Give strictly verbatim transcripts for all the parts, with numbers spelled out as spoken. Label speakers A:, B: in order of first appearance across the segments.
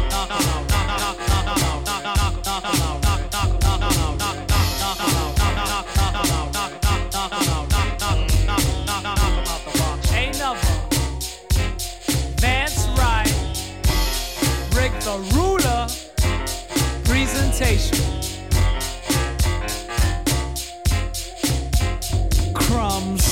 A: That's right. Rick the Ruler presentation. Crumbs.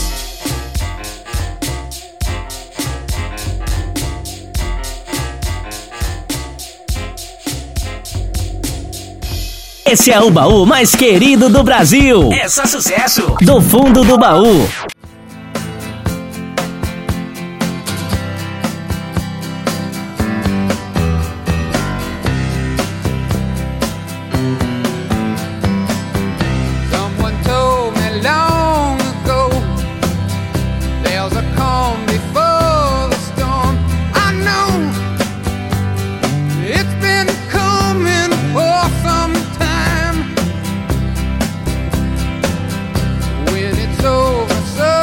B: Esse é o baú mais querido do Brasil. É só sucesso. Do fundo do baú.
C: When it's over, so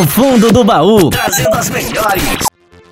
B: fundo do baú, trazendo as melhores.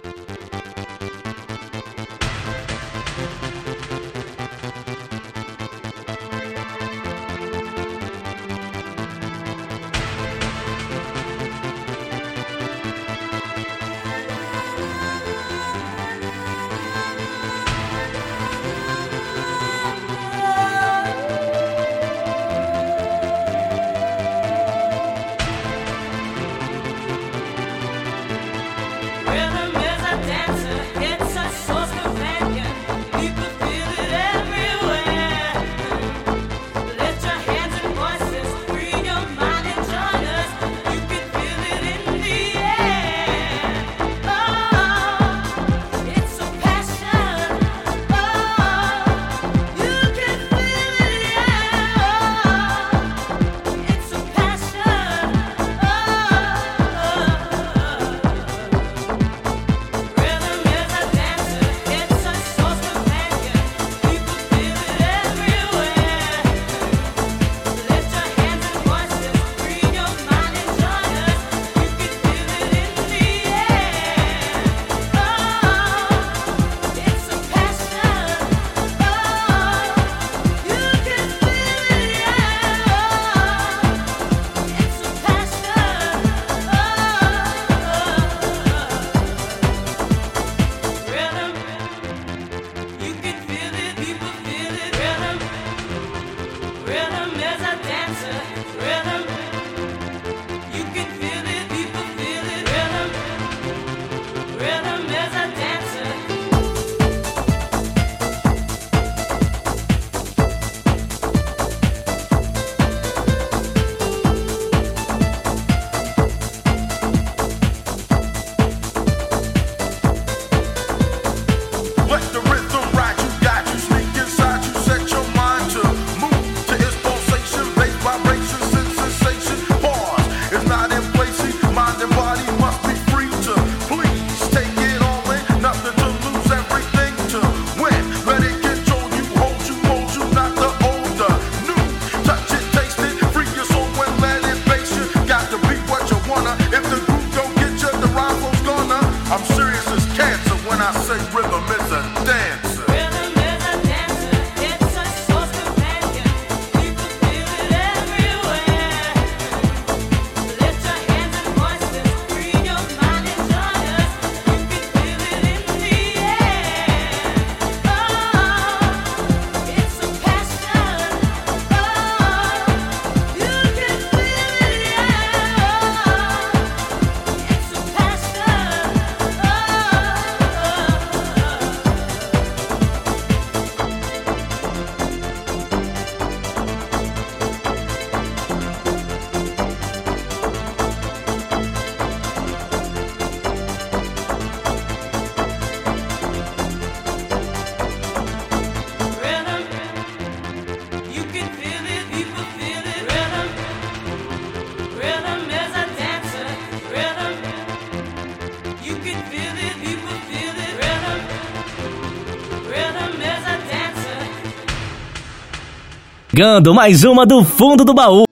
B: Chegando mais uma do fundo do baú.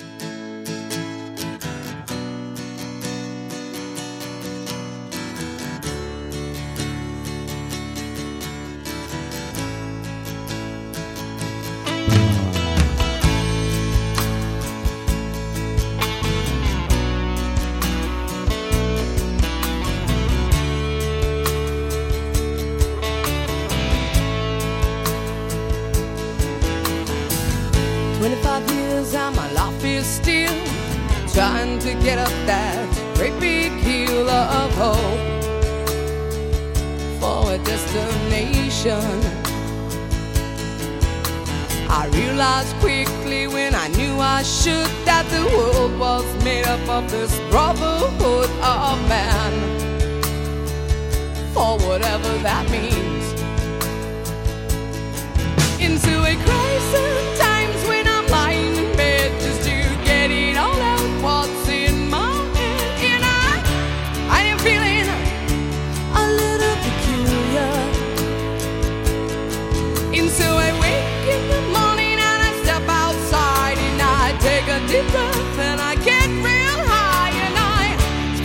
C: twenty-five years and my life is still trying to get up that great big hill of hope for a destination. I realized quickly when I knew I should that the world was made up of this brotherhood of man, for whatever that means. Into a crisis times when I'm lying in bed just to get it all out what's in my head. And I, I am feeling a little peculiar. And so I wake in the morning and I step outside and I take a deep breath and I get real high and I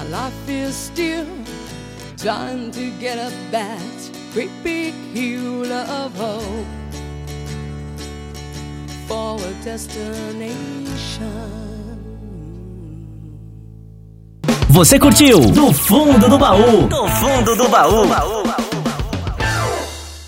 C: life is still trying to get up that great big hill of hope for a destination.
B: Você curtiu Do Fundo do Baú? Do Fundo do Baú.